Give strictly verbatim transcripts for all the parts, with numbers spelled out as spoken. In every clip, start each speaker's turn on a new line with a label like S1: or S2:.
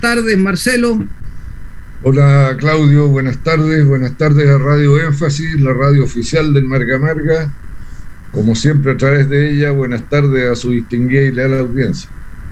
S1: tardes, Marcelo.
S2: Hola, Claudio, buenas tardes. Buenas tardes a Radio Énfasis, la radio oficial del Marga Marga. Como siempre, a través de ella, buenas tardes a su distinguida y leal audiencia.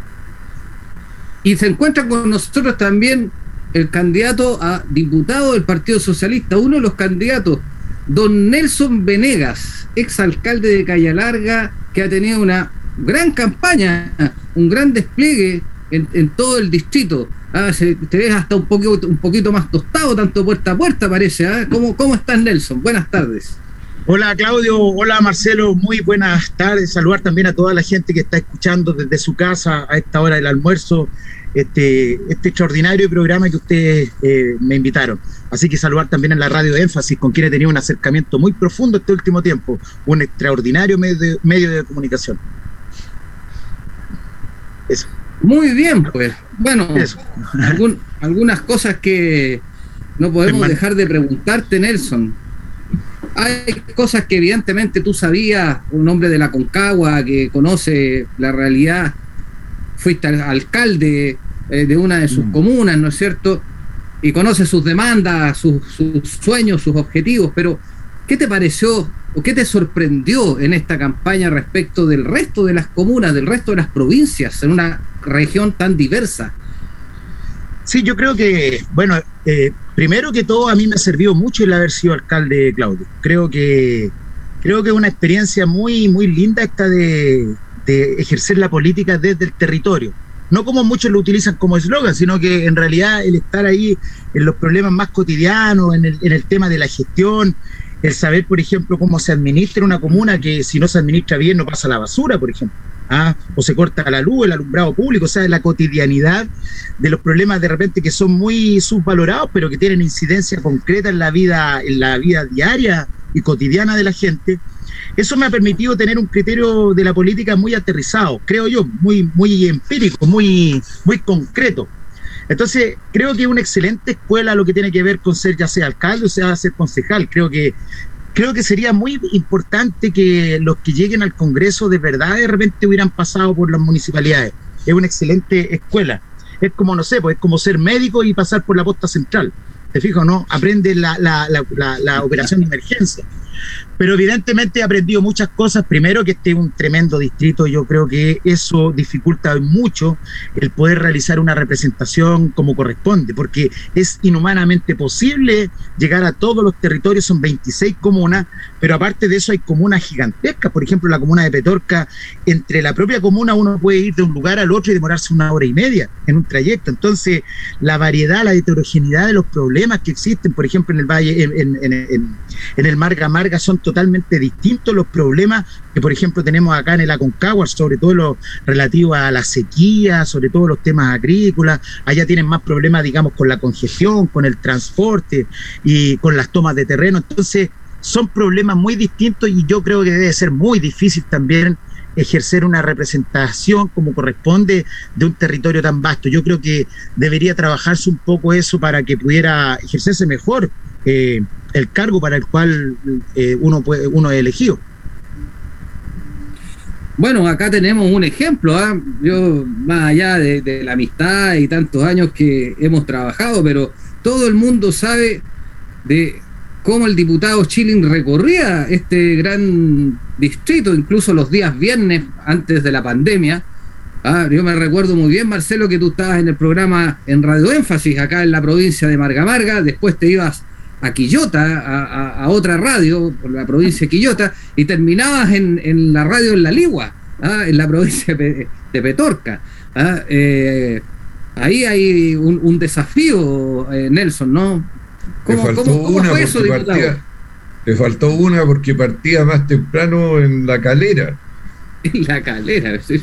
S1: Y se encuentra con nosotros también el candidato a diputado del Partido Socialista, uno de los candidatos, don Nelson Venegas, exalcalde de Calle Larga, que ha tenido una gran campaña, un gran despliegue en, en todo el distrito. Ah, se, te ves hasta un poquito, un poquito más tostado, tanto puerta a puerta parece. ¿eh? ¿Cómo, ¿Cómo estás, Nelson? Buenas tardes.
S3: Hola, Claudio. Hola, Marcelo. Muy buenas tardes. Saludar también a toda la gente que está escuchando desde su casa a esta hora del almuerzo este, este extraordinario programa que ustedes eh, me invitaron. Así que saludar también a la radio de Énfasis, con quien he tenido un acercamiento muy profundo este último tiempo. Un extraordinario medio de, medio de comunicación. Eso.
S1: Muy bien, pues. Bueno, algún, algunas cosas que no podemos dejar de preguntarte, Nelson. Hay cosas que evidentemente tú sabías, un hombre de la Aconcagua que conoce la realidad, fuiste alcalde eh, de una de sus mm. comunas, ¿no es cierto? Y conoce sus demandas, sus, sus sueños, sus objetivos, pero ¿qué te pareció o qué te sorprendió en esta campaña respecto del resto de las comunas, del resto de las provincias, en una región tan diversa?
S3: Sí, yo creo que, bueno, eh, primero que todo a mí me ha servido mucho el haber sido alcalde, Claudio. Creo que creo que es una experiencia muy, muy linda esta de, de ejercer la política desde el territorio. No como muchos lo utilizan como eslogan, sino que en realidad el estar ahí en los problemas más cotidianos, en el, en el tema de la gestión, el saber, por ejemplo, cómo se administra una comuna que si no se administra bien no pasa la basura, por ejemplo. ¿Ah? O se corta la luz, el alumbrado público, o sea, la cotidianidad de los problemas de repente que son muy subvalorados, pero que tienen incidencia concreta en la vida, en la vida diaria y cotidiana de la gente. Eso me ha permitido tener un criterio de la política muy aterrizado, creo yo, muy, muy empírico, muy, muy concreto. Entonces, creo que es una excelente escuela lo que tiene que ver con ser ya sea alcalde o sea ser concejal. Creo que Creo que sería muy importante que los que lleguen al Congreso de verdad de repente hubieran pasado por las municipalidades. Es una excelente escuela. Es como, no sé, pues es como ser médico y pasar por la posta central. ¿Te fijas o no? Aprende la, la, la, la, la operación de emergencia. Pero evidentemente he aprendido muchas cosas. Primero, que este es un tremendo distrito. Yo creo que eso dificulta mucho el poder realizar una representación como corresponde, porque es inhumanamente posible llegar a todos los territorios. Son veintiséis comunas, pero aparte de eso hay comunas gigantescas. Por ejemplo, la comuna de Petorca, entre la propia comuna uno puede ir de un lugar al otro y demorarse una hora y media en un trayecto. Entonces, la variedad, la heterogeneidad de los problemas que existen, por ejemplo, en el Valle, en, en, en, en, en el Marga Marga, son totalmente distintos los problemas que, por ejemplo, tenemos acá en el Aconcagua, sobre todo lo relativo a la sequía, sobre todo los temas agrícolas. Allá tienen más problemas, digamos, con la congestión, con el transporte y con las tomas de terreno. Entonces, son problemas muy distintos y yo creo que debe ser muy difícil también ejercer una representación como corresponde de un territorio tan vasto. Yo creo que debería trabajarse un poco eso para que pudiera ejercerse mejor eh, el cargo para el cual eh, uno puede, uno es elegido.
S1: Bueno, acá tenemos un ejemplo, ¿eh? Yo, más allá de, de la amistad y tantos años que hemos trabajado, pero todo el mundo sabe de cómo el diputado Schilling recorría este gran distrito, incluso los días viernes antes de la pandemia. Ah, yo me recuerdo muy bien, Marcelo, que tú estabas en el programa en Radio Énfasis, acá en la provincia de Marga Marga, después te ibas a Quillota, a, a, a otra radio, por la provincia de Quillota, y terminabas en, en la radio en La Ligua, ¿ah? En la provincia de, de Petorca. ¿Ah? Eh, ahí hay un, un desafío, eh, Nelson, ¿no?
S2: ¿Cómo, faltó ¿cómo, cómo una fue eso, partía, le faltó una porque partía más temprano en La Calera.
S1: En La Calera, sí.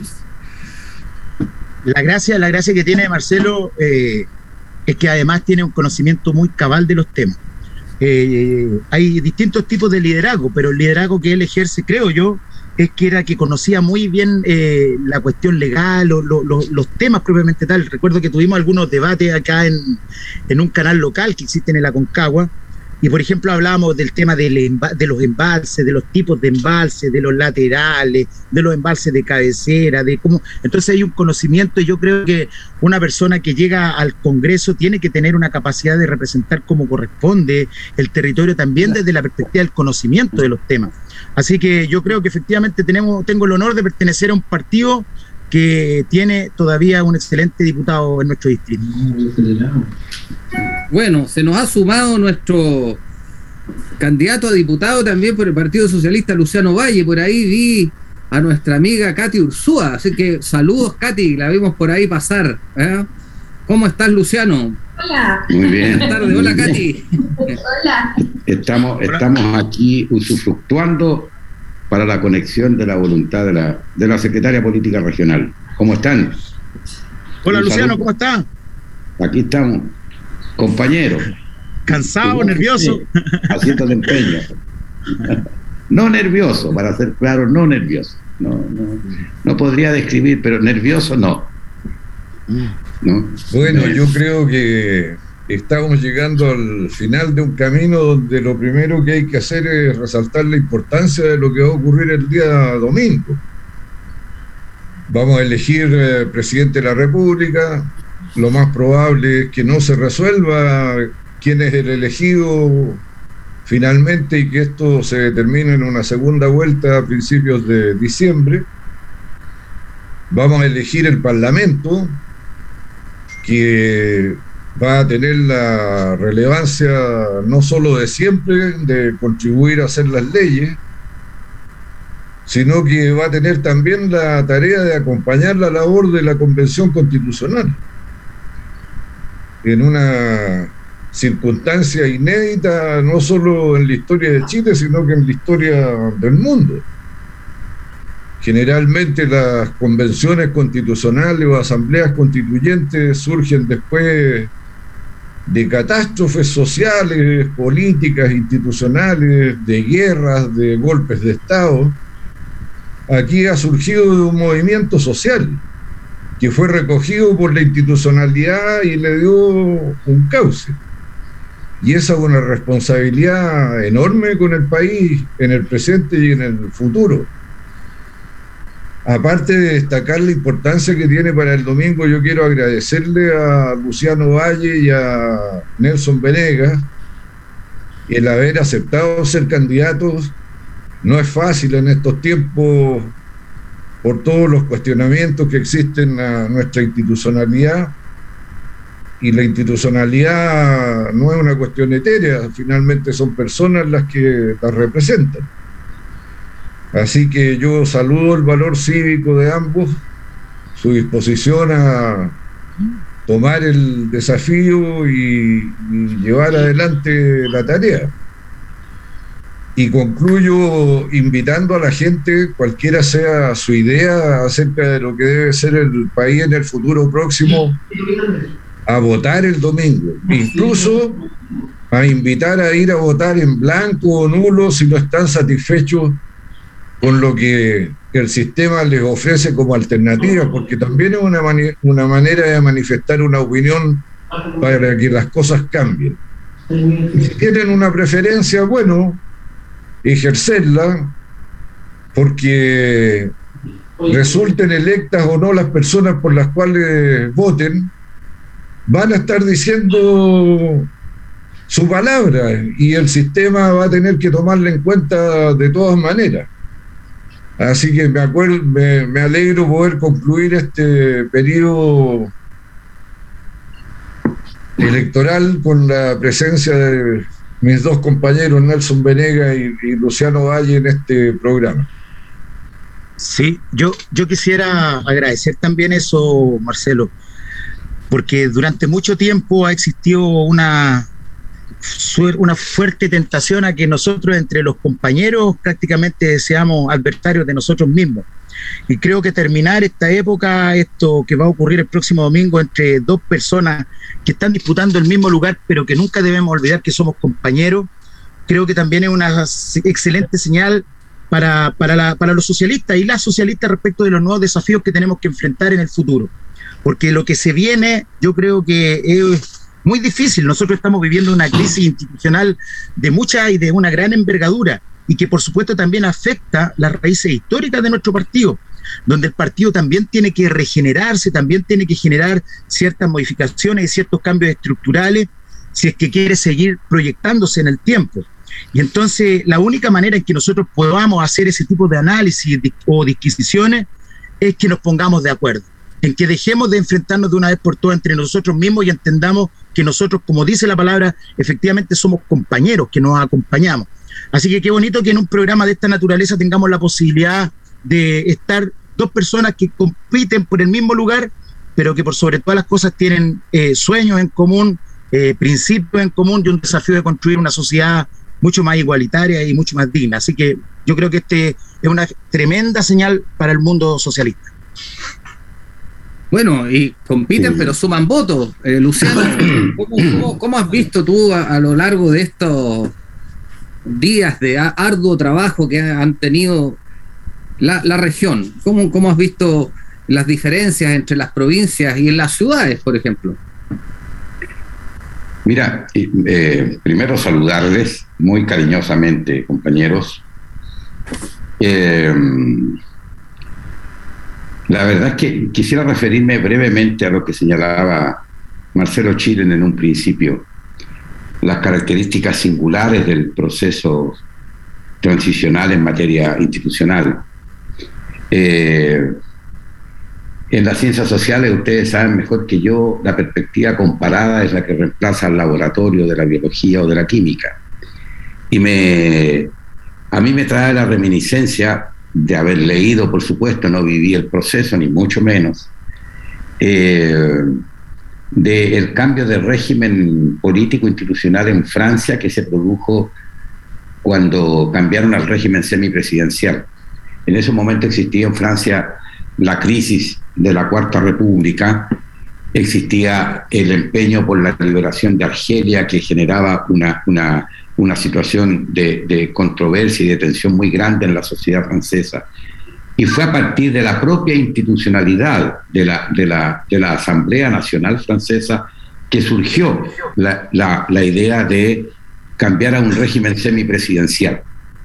S3: La gracia, la gracia que tiene Marcelo eh, es que además tiene un conocimiento muy cabal de los temas. Eh, hay distintos tipos de liderazgo, pero el liderazgo que él ejerce, creo yo, es que era que conocía muy bien eh, la cuestión legal, lo, lo, lo, los temas propiamente tal. Recuerdo que tuvimos algunos debates acá en, en un canal local que existe en el Aconcagua, Y por ejemplo hablábamos del tema del emba- de los embalses, de los tipos de embalses, de los laterales, de los embalses de cabecera, de cómo. Entonces hay un conocimiento, y yo creo que una persona que llega al Congreso tiene que tener una capacidad de representar como corresponde el territorio también desde la perspectiva del conocimiento de los temas. Así que yo creo que efectivamente tenemos, tengo el honor de pertenecer a un partido que tiene todavía un excelente diputado en nuestro distrito.
S1: Bueno, se nos ha sumado nuestro candidato a diputado también por el Partido Socialista, Luciano Valle. Por ahí vi a nuestra amiga Katy Ursúa, así que saludos, Katy, la vimos por ahí pasar, ¿eh? ¿Cómo estás, Luciano?
S4: Hola.
S5: Muy bien.
S1: Buenas tardes, hola, Katy.
S4: Hola.
S5: Estamos, estamos aquí usufructuando para la conexión de la voluntad de la, de la secretaria política regional. ¿Cómo están?
S3: Hola,
S5: Un
S3: Luciano,
S5: saludo.
S3: ¿cómo estás?
S5: Aquí estamos, compañeros.
S3: ¿Cansado, nervioso?
S5: Sí, haciendo el empeño. No nervioso, para ser claro, no nervioso. No, no, no podría describir, pero nervioso no. ¿No?
S2: Bueno, yo creo que estamos llegando al final de un camino donde lo primero que hay que hacer es resaltar la importancia de lo que va a ocurrir el día domingo. Vamos a elegir eh, presidente de la República. Lo más probable es que no se resuelva quién es el elegido finalmente y que esto se determine en una segunda vuelta a principios de diciembre. Vamos a elegir el Parlamento, que va a tener la relevancia no solo de siempre, de contribuir a hacer las leyes, sino que va a tener también la tarea de acompañar la labor de la Convención Constitucional en una circunstancia inédita, no solo en la historia de Chile, sino que en la historia del mundo. Generalmente las convenciones constitucionales o asambleas constituyentes surgen después de catástrofes sociales, políticas, institucionales, de guerras, de golpes de Estado. Aquí ha surgido de un movimiento social que fue recogido por la institucionalidad y le dio un cauce. Y esa es una responsabilidad enorme con el país en el presente y en el futuro. Aparte de destacar la importancia que tiene para el domingo, yo quiero agradecerle a Luciano Valle y a Nelson Venegas el haber aceptado ser candidatos. No es fácil en estos tiempos por todos los cuestionamientos que existen a nuestra institucionalidad, y la institucionalidad no es una cuestión etérea, finalmente son personas las que las representan. Así que yo saludo el valor cívico de ambos, su disposición a tomar el desafío y, y llevar adelante la tarea. Y concluyo invitando a la gente, cualquiera sea su idea acerca de lo que debe ser el país en el futuro próximo, a votar el domingo, incluso a invitar a ir a votar en blanco o nulo si no están satisfechos con lo que el sistema les ofrece como alternativa, porque también es una, mani- una manera de manifestar una opinión para que las cosas cambien. Y si tienen una preferencia, bueno, ejercerla, porque resulten electas o no las personas por las cuales voten, van a estar diciendo su palabra y el sistema va a tener que tomarla en cuenta de todas maneras. Así que me, acuerdo, me, me alegro poder concluir este periodo electoral con la presencia de mis dos compañeros, Nelson Venegas y, y Luciano Valle, en este programa.
S3: Sí, yo, yo quisiera agradecer también eso, Marcelo, porque durante mucho tiempo ha existido una, una fuerte tentación a que nosotros entre los compañeros prácticamente seamos adversarios de nosotros mismos. Y creo que terminar esta época, esto que va a ocurrir el próximo domingo entre dos personas que están disputando el mismo lugar, pero que nunca debemos olvidar que somos compañeros, creo que también es una excelente señal para, para, la, para los socialistas y las socialistas respecto de los nuevos desafíos que tenemos que enfrentar en el futuro. Porque lo que se viene, yo creo que es muy difícil. Nosotros estamos viviendo una crisis institucional de mucha y de una gran envergadura, y que por supuesto también afecta las raíces históricas de nuestro partido, donde el partido también tiene que regenerarse, también tiene que generar ciertas modificaciones y ciertos cambios estructurales si es que quiere seguir proyectándose en el tiempo. Y entonces la única manera en que nosotros podamos hacer ese tipo de análisis o disquisiciones es que nos pongamos de acuerdo, en que dejemos de enfrentarnos de una vez por todas entre nosotros mismos y entendamos que nosotros, como dice la palabra, efectivamente somos compañeros, que nos acompañamos. Así que qué bonito que en un programa de esta naturaleza tengamos la posibilidad de estar dos personas que compiten por el mismo lugar, pero que por sobre todas las cosas tienen eh, sueños en común, eh, principios en común y un desafío de construir una sociedad mucho más igualitaria y mucho más digna. Así que yo creo que este es una tremenda señal para el mundo socialista.
S1: Bueno, y compiten, sí, pero suman votos. Eh, Luciano, ¿cómo, cómo, ¿cómo has visto tú a, a lo largo de estos días de arduo trabajo que han tenido la, la región? ¿Cómo, ¿Cómo has visto las diferencias entre las provincias y en las ciudades, por ejemplo?
S5: Mira, eh, primero saludarles muy cariñosamente, compañeros. Eh, la verdad es que quisiera referirme brevemente a lo que señalaba Marcelo Chilen en un principio, las características singulares del proceso transicional en materia institucional. Eh, en las ciencias sociales, ustedes saben mejor que yo, la perspectiva comparada es la que reemplaza al laboratorio de la biología o de la química. Y me, a mí me trae la reminiscencia de haber leído, por supuesto, no viví el proceso, ni mucho menos, eh, del cambio de régimen político institucional en Francia que se produjo cuando cambiaron al régimen semipresidencial. En ese momento existía en Francia la crisis de la Cuarta República, existía el empeño por la liberación de Argelia, que generaba una, una, una situación de, de controversia y de tensión muy grande en la sociedad francesa. Y fue a partir de la propia institucionalidad de la, de la, de la Asamblea Nacional Francesa que surgió la, la, la idea de cambiar a un régimen semipresidencial.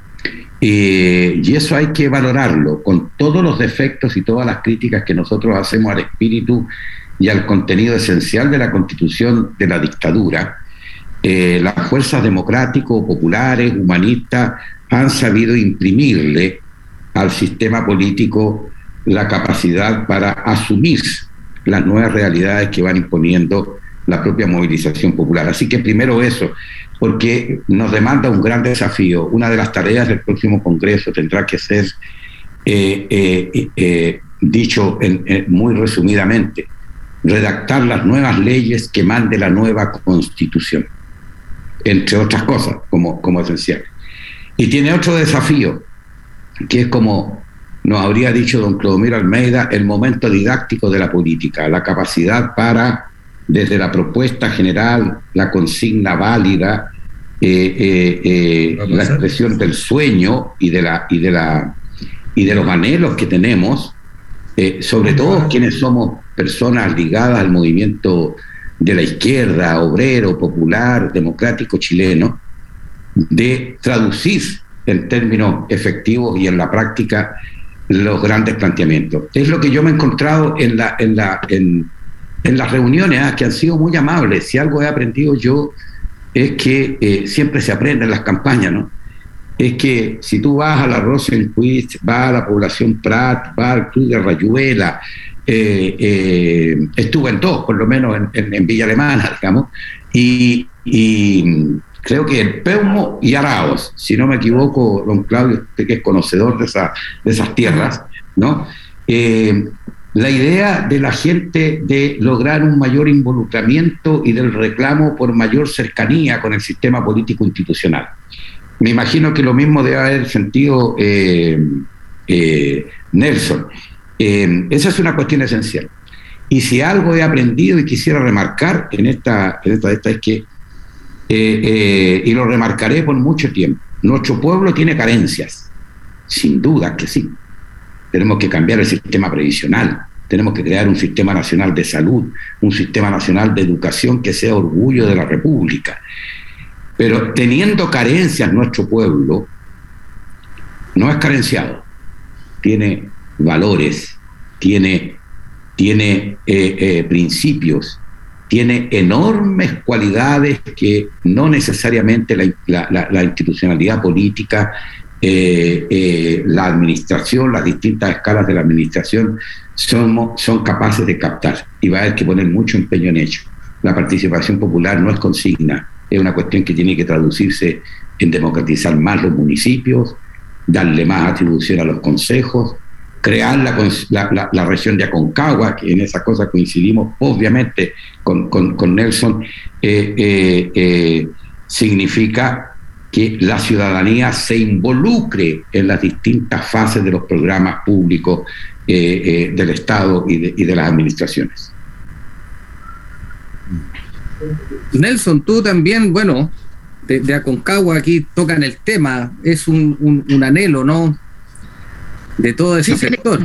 S5: Eh, y eso hay que valorarlo con todos los defectos y todas las críticas que nosotros hacemos al espíritu y al contenido esencial de la Constitución de la dictadura. Eh, las fuerzas democráticos, populares, humanistas han sabido imprimirle al sistema político la capacidad para asumir las nuevas realidades que van imponiendo la propia movilización popular. Así que primero eso, porque nos demanda un gran desafío. Una de las tareas del próximo Congreso tendrá que ser, eh, eh, eh, dicho en, en, muy resumidamente, redactar las nuevas leyes que mande la nueva Constitución, entre otras cosas, como, como esencial. Y tiene otro desafío, que es, como nos habría dicho don Clodomiro Almeida, el momento didáctico de la política, la capacidad para, desde la propuesta general, la consigna válida, eh, eh, eh, la expresión del sueño y de la y de la y de los anhelos que tenemos, eh, sobre todo quienes somos personas ligadas al movimiento de la izquierda, obrero, popular, democrático chileno, de traducir en términos efectivos y en la práctica los grandes planteamientos. Es lo que yo me he encontrado en la en la en En las reuniones, ah, que han sido muy amables. Si algo he aprendido yo es que eh, siempre se aprende en las campañas, ¿no? Es que si tú vas a la Rosenquist, vas a la población Prat, vas al Club de Rayuela, eh, eh, estuve en dos, por lo menos en, en, en Villa Alemana, digamos, y, y creo que el Peumo y Araos, si no me equivoco, don Claudio, usted que es conocedor de, esa, de esas tierras, ¿no? Eh, La idea de la gente de lograr un mayor involucramiento y del reclamo por mayor cercanía con el sistema político institucional. Me imagino que lo mismo debe haber sentido eh, eh, Nelson. Eh, esa es una cuestión esencial. Y si algo he aprendido y quisiera remarcar en esta, en esta, esta es que, eh, eh, y lo remarcaré por mucho tiempo, nuestro pueblo tiene carencias, sin duda que sí. Tenemos que cambiar el sistema previsional tenemos que crear un sistema nacional de salud, un sistema nacional de educación que sea orgullo de la República. Pero teniendo carencias nuestro pueblo, no es carenciado, tiene valores, tiene, tiene eh, eh, principios, tiene enormes cualidades que no necesariamente la, la, la, la institucionalidad política, eh, eh, la administración, las distintas escalas de la administración son, son capaces de captar, y va a haber que poner mucho empeño en ello. La participación popular no es consigna, es una cuestión que tiene que traducirse en democratizar más los municipios, darle más atribución a los consejos, crear la, la, la, la región de Aconcagua, que en esas cosas coincidimos obviamente con, con, con Nelson, eh, eh, eh, significa que la ciudadanía se involucre en las distintas fases de los programas públicos eh, eh, del Estado y de, y de las administraciones.
S1: Nelson, tú también, bueno, de, de Aconcagua aquí tocan el tema, es un, un, un anhelo, ¿no?, de todo ese sí, sector.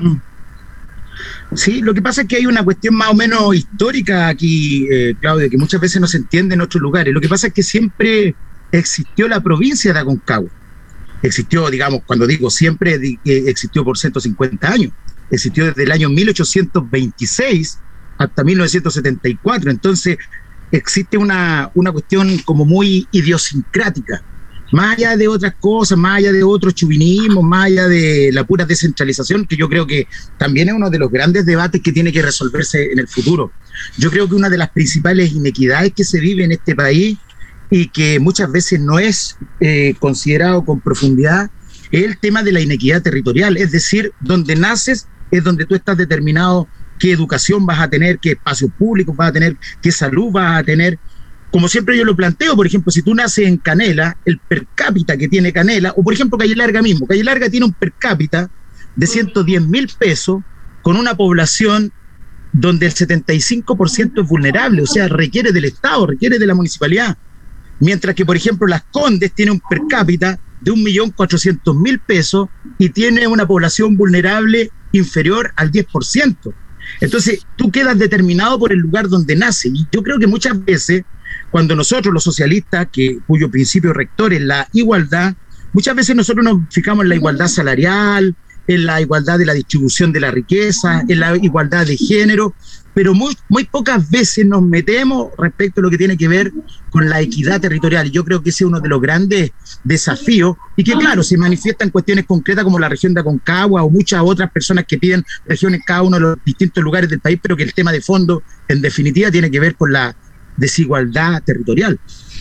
S3: Sí, lo que pasa es que hay una cuestión más o menos histórica aquí, eh, Claudio, que muchas veces no se entiende en otros lugares. Lo que pasa es que siempre existió la provincia de Aconcagua. Existió, digamos, cuando digo siempre, eh, existió por ciento cincuenta años. Existió desde el año mil ochocientos veintiséis hasta mil novecientos setenta y cuatro. Entonces, existe una, una cuestión como muy idiosincrática. Más allá de otras cosas, más allá de otros chauvinismos, más allá de la pura descentralización, que yo creo que también es uno de los grandes debates que tiene que resolverse en el futuro. Yo creo que una de las principales inequidades que se vive en este país y que muchas veces no es eh, considerado con profundidad es el tema de la inequidad territorial, es decir, donde naces es donde tú estás determinado qué educación vas a tener, qué espacios públicos vas a tener, qué salud vas a tener. Como siempre yo lo planteo, por ejemplo, si tú naces en Canela, el per cápita que tiene Canela, o por ejemplo Calle Larga mismo, Calle Larga tiene un per cápita de ciento diez mil pesos con una población donde el setenta y cinco por ciento es vulnerable, o sea, requiere del Estado, requiere de la municipalidad. Mientras que, por ejemplo, Las Condes tiene un per cápita de un millón cuatrocientos mil pesos y tiene una población vulnerable inferior al diez por ciento. Entonces, tú quedas determinado por el lugar donde nace. Y yo creo que muchas veces, cuando nosotros los socialistas, que, cuyo principio rector es la igualdad, muchas veces nosotros nos fijamos en la igualdad salarial, en la igualdad de la distribución de la riqueza, en la igualdad de género, pero muy, muy pocas veces nos metemos respecto a lo que tiene que ver con la equidad territorial. Y yo creo que ese es uno de los grandes desafíos y que, claro, se manifiesta en cuestiones concretas como la región de Aconcagua o muchas otras personas que piden regiones en cada uno de los distintos lugares del país, pero que el tema de fondo, en definitiva, tiene que ver con la desigualdad territorial.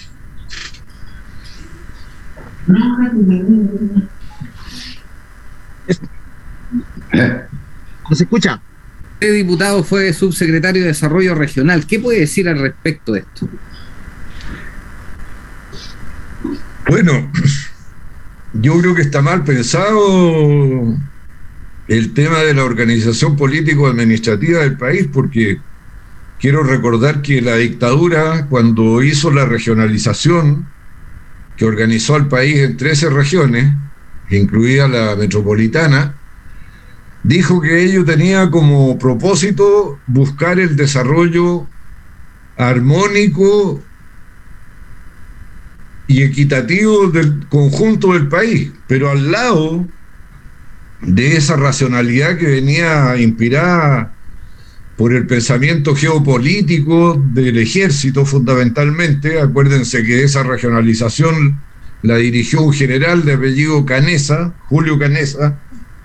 S3: ¿No se escucha?
S1: Este diputado fue subsecretario de Desarrollo Regional. ¿Qué puede decir al respecto de esto?
S2: Bueno, yo creo que está mal pensado el tema de la organización político-administrativa del país, porque quiero recordar que la dictadura, cuando hizo la regionalización, que organizó al país en trece regiones, incluida la metropolitana, dijo que ello tenía como propósito buscar el desarrollo armónico y equitativo del conjunto del país, pero al lado de esa racionalidad que venía inspirada por el pensamiento geopolítico del ejército fundamentalmente. Acuérdense que esa regionalización la dirigió un general de apellido Canesa, Julio Canesa.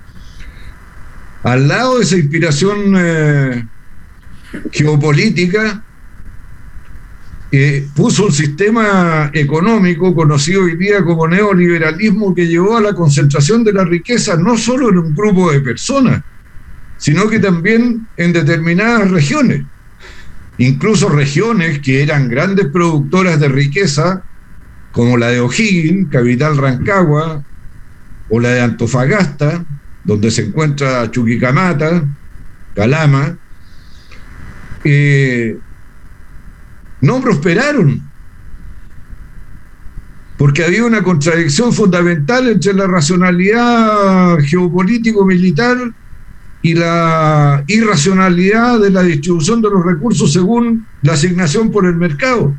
S2: Al lado de esa inspiración eh, geopolítica, eh, puso un sistema económico conocido hoy día como neoliberalismo, que llevó a la concentración de la riqueza no solo en un grupo de personas, sino que también en determinadas regiones. Incluso regiones que eran grandes productoras de riqueza, como la de O'Higgins, capital Rancagua, o la de Antofagasta, donde se encuentra Chuquicamata, Calama, eh, no prosperaron, porque había una contradicción fundamental entre la racionalidad geopolítico-militar y la irracionalidad de la distribución de los recursos según la asignación por el mercado.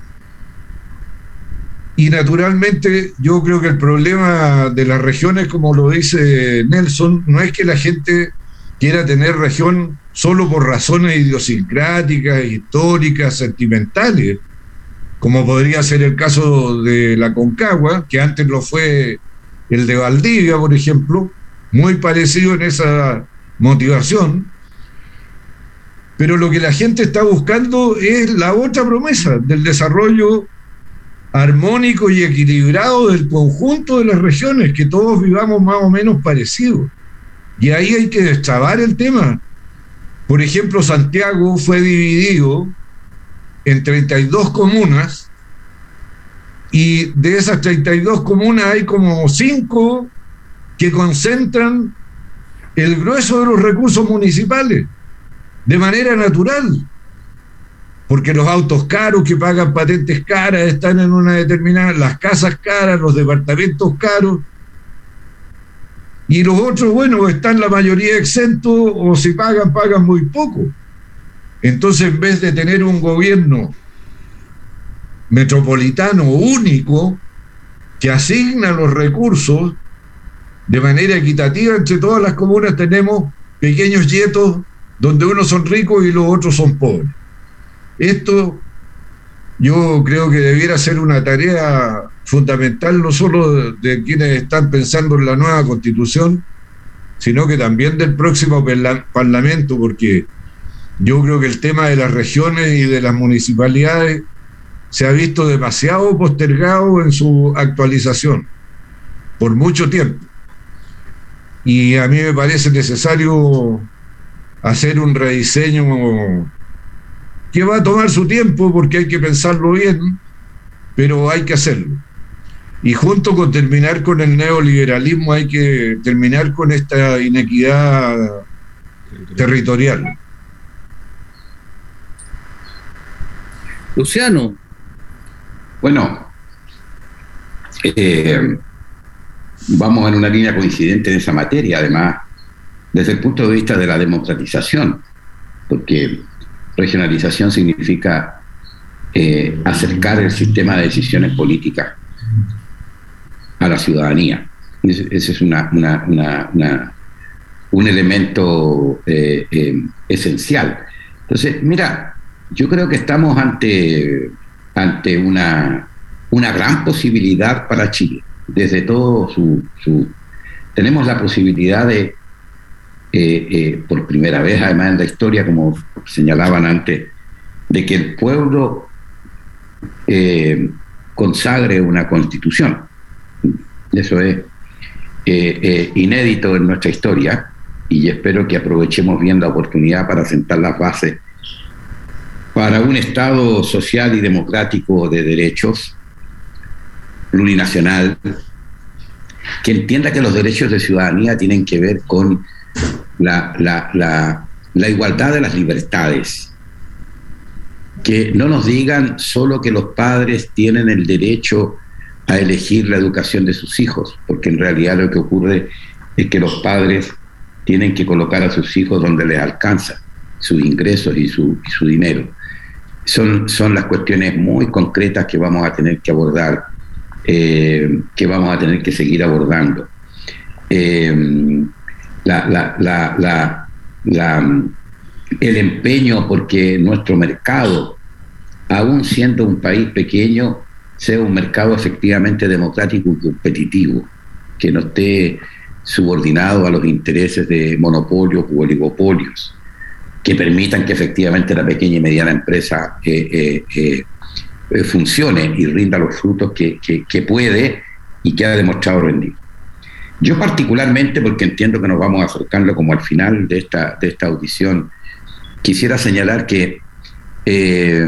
S2: Y naturalmente yo creo que el problema de las regiones, como lo dice Nelson, no es que la gente quiera tener región solo por razones idiosincráticas, históricas, sentimentales, como podría ser el caso de la Concagua, que antes lo fue el de Valdivia, por ejemplo, muy parecido en esa motivación. Pero lo que la gente está buscando es la otra promesa del desarrollo armónico y equilibrado del conjunto de las regiones, que todos vivamos más o menos parecidos. Y ahí hay que destrabar el tema. Por ejemplo, Santiago fue dividido en treinta y dos comunas, y de esas treinta y dos comunas hay como cinco que concentran el grueso de los recursos municipales, de manera natural, porque los autos caros que pagan patentes caras están en una determinada, las casas caras, los departamentos caros, y los otros, bueno, están la mayoría exentos, o si pagan, pagan muy poco. Entonces, en vez de tener un gobierno metropolitano único que asigna los recursos de manera equitativa entre todas las comunas, tenemos pequeños yetos donde unos son ricos y los otros son pobres. Esto yo creo que debiera ser una tarea fundamental, no solo de quienes están pensando en la nueva constitución, sino que también del próximo parlamento, porque yo creo que el tema de las regiones y de las municipalidades se ha visto demasiado postergado en su actualización por mucho tiempo. Y a mí me parece necesario hacer un rediseño que va a tomar su tiempo, porque hay que pensarlo bien, pero hay que hacerlo. Y junto con terminar con el neoliberalismo, hay que terminar con esta inequidad territorial.
S1: Luciano.
S5: Bueno, eh, vamos en una línea coincidente en esa materia, además, desde el punto de vista de la democratización, porque regionalización significa eh, acercar el sistema de decisiones políticas a la ciudadanía. Ese, ese es una, una, una, una, un elemento eh, eh, esencial. Entonces, mira, yo creo que estamos ante, ante una, una gran posibilidad para Chile. Desde todo su... su tenemos la posibilidad de, eh, eh, por primera vez, además en la historia, como señalaban antes, de que el pueblo eh, consagre una constitución. Eso es eh, eh, inédito en nuestra historia, y espero que aprovechemos bien la oportunidad para sentar las bases para un Estado social y democrático de derechos, plurinacional, que entienda que los derechos de ciudadanía tienen que ver con la, la, la, la igualdad de las libertades. Que no nos digan solo que los padres tienen el derecho a elegir la educación de sus hijos, porque en realidad lo que ocurre es que los padres tienen que colocar a sus hijos donde les alcanza sus ingresos y su, y su dinero. Son, son las cuestiones muy concretas que vamos a tener que abordar, eh, que vamos a tener que seguir abordando. Eh, la, la, la, la, la, el empeño porque nuestro mercado, aún siendo un país pequeño, sea un mercado efectivamente democrático y competitivo, que no esté subordinado a los intereses de monopolios u oligopolios, que permitan que efectivamente la pequeña y mediana empresa eh, eh, eh, funcione y rinda los frutos que, que, que puede y que ha demostrado rendir. Yo particularmente, porque entiendo que nos vamos acercando como al final de esta, de esta audición, quisiera señalar que eh,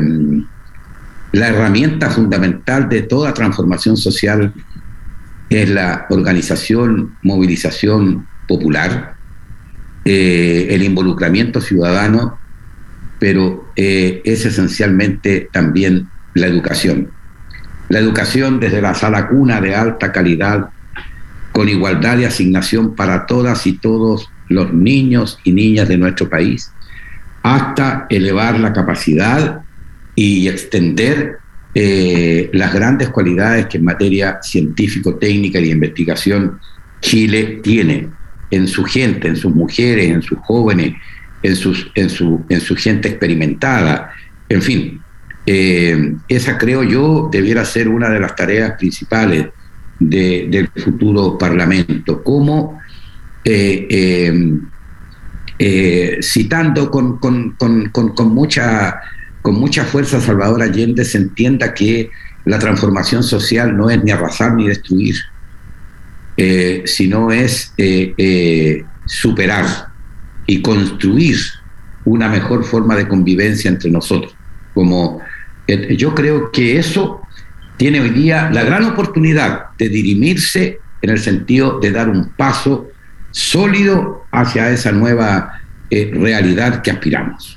S5: la herramienta fundamental de toda transformación social es la organización, movilización popular, eh, el involucramiento ciudadano, pero eh, es esencialmente también la educación. La educación desde la sala cuna de alta calidad, con igualdad de asignación para todas y todos los niños y niñas de nuestro país, hasta elevar la capacidad y extender eh, las grandes cualidades que en materia científico-técnica y de investigación Chile tiene en su gente, en sus mujeres, en sus jóvenes, en, sus, en, su, en su gente experimentada. En fin, eh, esa creo yo debiera ser una de las tareas principales de, del futuro Parlamento. Cómo, eh, eh, eh, citando con, con, con, con, con mucha... con mucha fuerza Salvador Allende, se entienda que la transformación social no es ni arrasar ni destruir, eh, sino es eh, eh, superar y construir una mejor forma de convivencia entre nosotros. Como, eh, yo creo que eso tiene hoy día la gran oportunidad de dirimirse en el sentido de dar un paso sólido hacia esa nueva eh, realidad que aspiramos.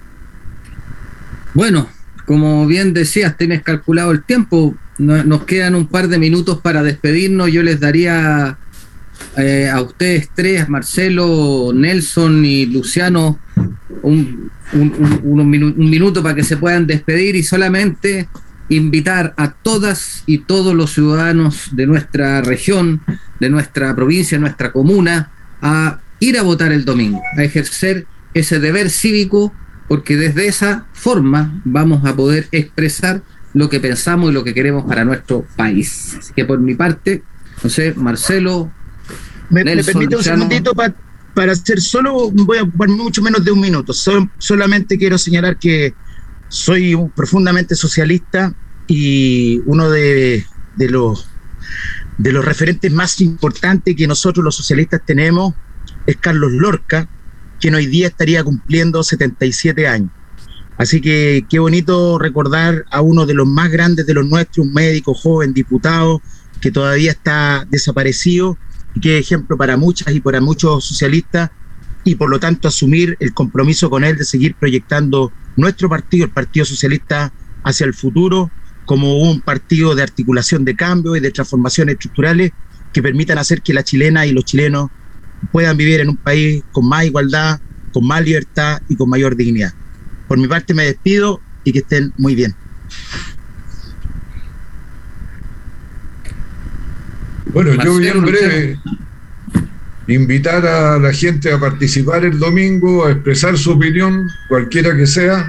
S1: Bueno, como bien decías, tienes calculado el tiempo. Nos quedan un par de minutos para despedirnos. Yo les daría eh, a ustedes tres, Marcelo, Nelson y Luciano, un, un, un, un, minu- un minuto para que se puedan despedir y solamente invitar a todas y todos los ciudadanos de nuestra región, de nuestra provincia, de nuestra comuna, a ir a votar el domingo, a ejercer ese deber cívico, porque desde esa forma vamos a poder expresar lo que pensamos y lo que queremos para nuestro país. Así que por mi parte, no sé, Marcelo,
S3: me,
S1: Nelson,
S3: me permite un
S1: Luciano,
S3: segundito pa, para hacer solo, voy a ocupar mucho menos de un minuto. So, solamente quiero señalar que soy un, profundamente socialista y uno de, de los de los referentes más importantes que nosotros los socialistas tenemos es Carlos Lorca, quien hoy día estaría cumpliendo setenta y siete años. Así que qué bonito recordar a uno de los más grandes de los nuestros, un médico joven, diputado, que todavía está desaparecido y que es ejemplo para muchas y para muchos socialistas, y por lo tanto asumir el compromiso con él de seguir proyectando nuestro partido, el Partido Socialista, hacia el futuro como un partido de articulación de cambio y de transformaciones estructurales que permitan hacer que la chilena y los chilenos puedan vivir en un país con más igualdad, con más libertad y con mayor dignidad. Por mi parte me despido y que estén muy bien.
S2: Bueno, yo bien breve, invitar a la gente a participar el domingo, a expresar su opinión, cualquiera que sea,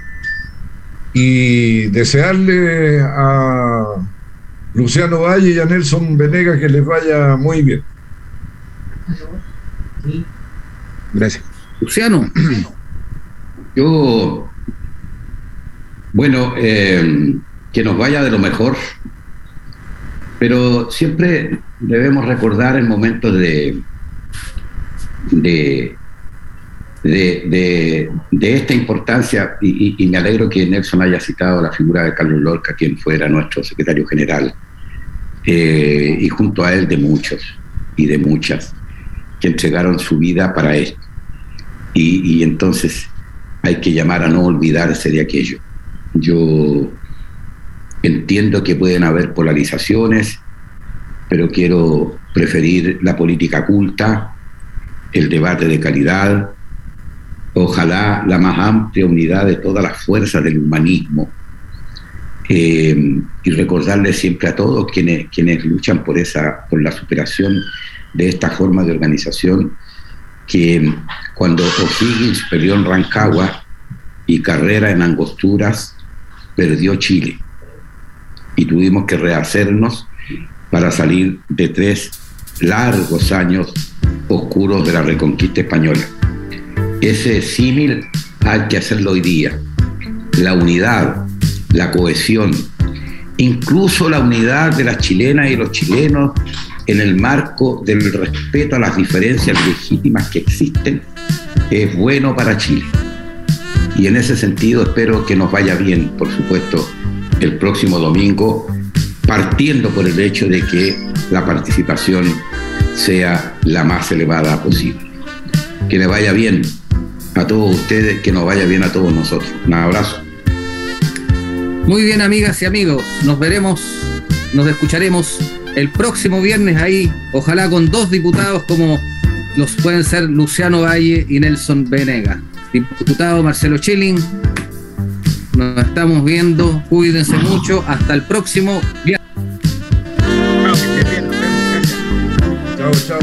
S2: y desearle a Luciano Valle y a Nelson Venegas que les vaya muy bien.
S3: Gracias.
S1: Luciano.
S5: Yo, bueno, eh, que nos vaya de lo mejor, pero siempre debemos recordar el momento de, de, de, de, de esta importancia, y, y, y me alegro que Nelson haya citado la figura de Carlos Lorca, quien fuera nuestro secretario general, eh, y junto a él de muchos y de muchas que entregaron su vida para esto. Y, y entonces hay que llamar a no olvidarse de aquello. Yo entiendo que pueden haber polarizaciones, pero quiero preferir la política culta, el debate de calidad, ojalá la más amplia unidad de todas las fuerzas del humanismo, eh, y recordarles siempre a todos quienes, quienes luchan por, esa, por la superación de esta forma de organización, que cuando O'Higgins perdió en Rancagua y Carrera en Angosturas, perdió Chile y tuvimos que rehacernos para salir de tres largos años oscuros de la reconquista española. Ese símil hay que hacerlo hoy día. La unidad, la cohesión, incluso la unidad de las chilenas y los chilenos en el marco del respeto a las diferencias legítimas que existen, es bueno para Chile. Y en ese sentido espero que nos vaya bien, por supuesto, el próximo domingo, partiendo por el hecho de que la participación sea la más elevada posible. Que le vaya bien a todos ustedes, que nos vaya bien a todos nosotros. Un abrazo.
S1: Muy bien, amigas y amigos, nos veremos, nos escucharemos el próximo viernes ahí, ojalá con dos diputados como los pueden ser Luciano Valle y Nelson Venegas. Diputado Marcelo Chilling, nos estamos viendo, cuídense mucho, hasta el próximo viernes.
S2: Chao, chao.